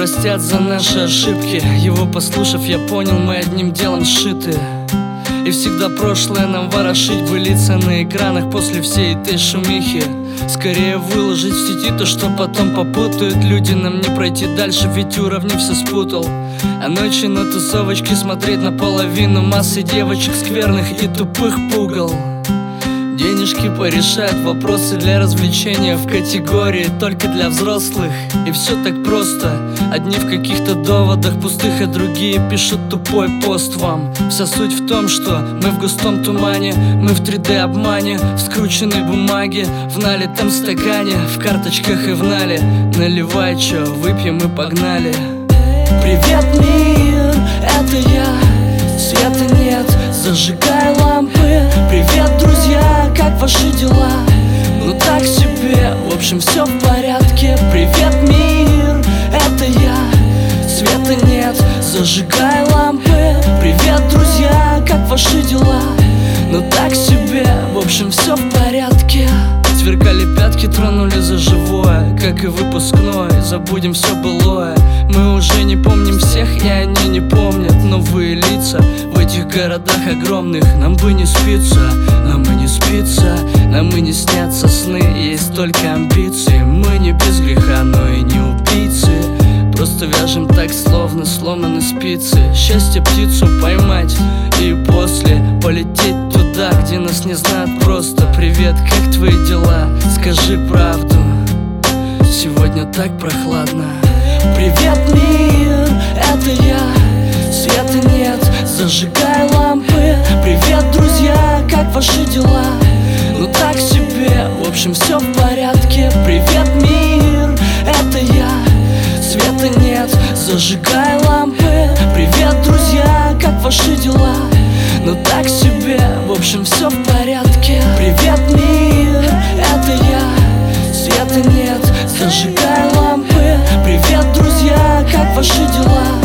простят за наши ошибки. Его послушав, я понял, мы одним делом сшиты. И всегда прошлое нам ворошить бы лица на экранах после всей этой шумихи. Скорее выложить в сети то, что потом попутают люди. Нам не пройти дальше, ведь уровни все спутал. А ночи на тусовочке смотреть наполовину массы девочек скверных и тупых пугал. Денежки порешают вопросы для развлечения в категории только для взрослых. И все так просто. Одни в каких-то доводах пустых, а другие пишут тупой пост вам. Вся суть в том, что мы в густом тумане, мы в 3D обмане, в скрученной бумаге, в налитом стакане, в карточках и в нале. Наливай, чё, выпьем и погнали. Привет, мир, это я. Света нет, зажигай лампы. Привет, друзья, как ваши дела? Ну так себе, в общем все в порядке. Привет, мир, это я. Света нет, зажигай лампы. Привет, друзья, как ваши дела? Ну так себе, в общем все в порядке. Сверкали пятки, тронули за живое, как и выпускной, забудем все былое. Мы уже не помним всех, и они не помнят новые лица в этих городах огромных. Нам бы не спится, нам и не спится, нам и не снятся сны, есть только амбиции. Мы не без греха, но и не убийцы. Просто вяжем так, словно сломаны спицы. Счастье птицу поймать и после полететь туда, где нас не знают просто. Привет, как твои дела? Скажи правду, сегодня так прохладно. Привет, мир, это я. Света нет, зажигай лампы. Привет, друзья, как ваши дела? Ну так себе, в общем все в порядке. Привет, мир, это я. Света нет, зажигай лампы. Привет, друзья, как ваши дела? Ну так себе, в общем все в порядке. Привет, мир, это я. Света нет, зажигай лампы. Привет, друзья, как ваши дела?